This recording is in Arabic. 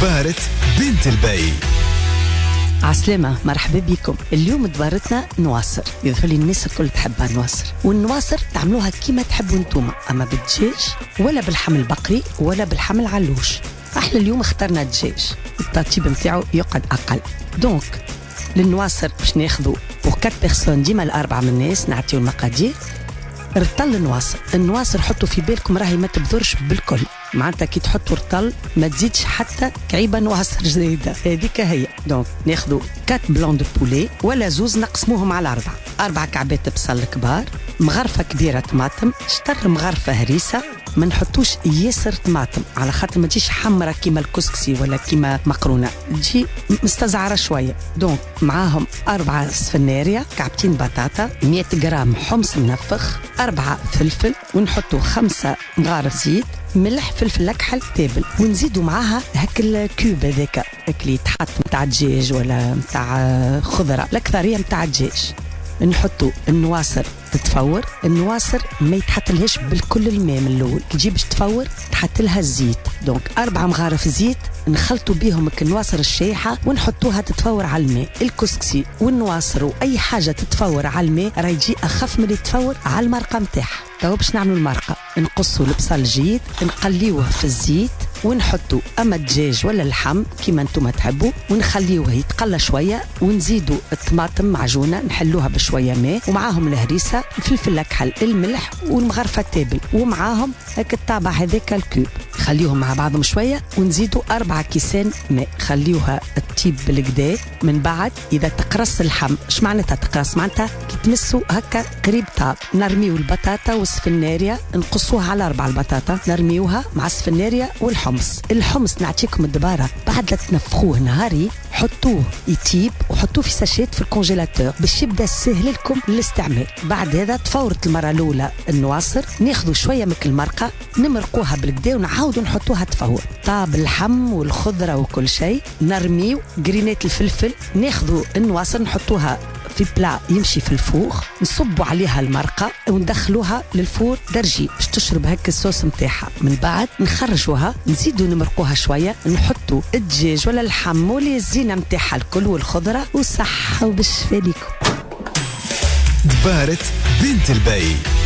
دبارة بنت البي. عسلامة، مرحبا بكم. اليوم دبارتنا نواصر، يظهر لي الناس الكل تحبها نواصر، والنواصر تعملوها كيما تحبوا انتوما، اما بالدجاج ولا بالحم البقري ولا بالحم العلوش. احنا اليوم اخترنا الدجاج، الترتيب متاعو يقعد اقل. دونك للنواصر باش ناخذوا بور 4 بيرسون، ديما الاربعه من الناس نعطيو المقادير. رطل النواصر حطوا في بالكم راهي ما تبذرش بالكل، معناتها كي تحطوا رطل ما تزيدش حتى كعيبه نواصر جديده، هذيك هي. دونك ناخذوا 4 بلون دو بولي ولا زوز، نقسموهم على 4 كعبات بصل كبار، مغرفه كبيره طماطم، شطر مغرفه هريسه. ما نحطوش ياسر طماطم على خاطر ما تجيش حمرة كيما الكسكسي ولا كيما مقرونه، تجي مستزعره شويه. دونك معاهم 4 سفناريا، كعبتين بطاطا، 100 غرام حمص منفخ، 4 فلفل، ونحطوا 5 مغارف زيت، ملح، فلفل اكحل، تابل، ونزيدوا معاها هاك الكوب هذاك اللي يتحط نتاع الدجاج ولا نتاع خضره، الاكثريه نتاع الدجاج. نحطوا النواصر تتفور. النواصر ما يتحط لهاش بالكل الماء من الاول، كي تجيب تفور تحط لها الزيت. دونك 4 مغارف زيت نخلطوا بيهم النواصر الشايحه ونحطوها تتفور على الماء. الكسكسي والنواصر واي حاجه تتفور على الماء راهي تجي اخف من اللي تتفور على المرقه نتاعها. تو باش نعملوا المرقه، نقصوا البصل جيد، نقليوه في الزيت، ونحطوا اما الدجاج ولا اللحم كيما انتم تحبوا، ونخليوه يتقلى شويه، ونزيدوا الطماطم معجونه نحلوها بشويه ماء، ومعاهم الهريسه، الفلفل الاكحل، الملح، والمغرفه التابل، ومعاهم هاك الطابع هذاك الكوب. خليوهم مع بعضهم شويه، ونزيدوا 4 كيسان ماء، خليوها تطيب بالكدا. من بعد اذا تقرص اللحم، اش معناتها تقرص؟ معناتها كي تمسوا هكا قريب طاب، نرميو البطاطا والسفناريا، نقصوها على 4 البطاطا، نرميوها مع السفناريا الحمص نعطيكم الدبارة بعد لا تنفخوه نهاري، حطوه يطيب وحطوه في ساشيت في الكونجيلاتور باش يبدا سهل لكم الاستعمال. بعد هذا تفورت المره الاولى النواصر، ناخذوا شويه من المرقه نمرقوها بالكدا ونعاودوا نحطوها تفور. طاب اللحم والخضره وكل شيء، نرميو قرينات الفلفل، ناخذوا النواصر نحطوها في بلا يمشي في الفوخ، نصبوا عليها المرقه وندخلوها للفور درجي باش تشرب هك الصوص نتاعها. من بعد نخرجوها، نزيدوا نمرقوها شويه، نحطوا الدجاج ولا اللحم ولا الزينه نتاعها الكل والخضره، وصحه وبالشفا ليكم. دبارة بنت البي.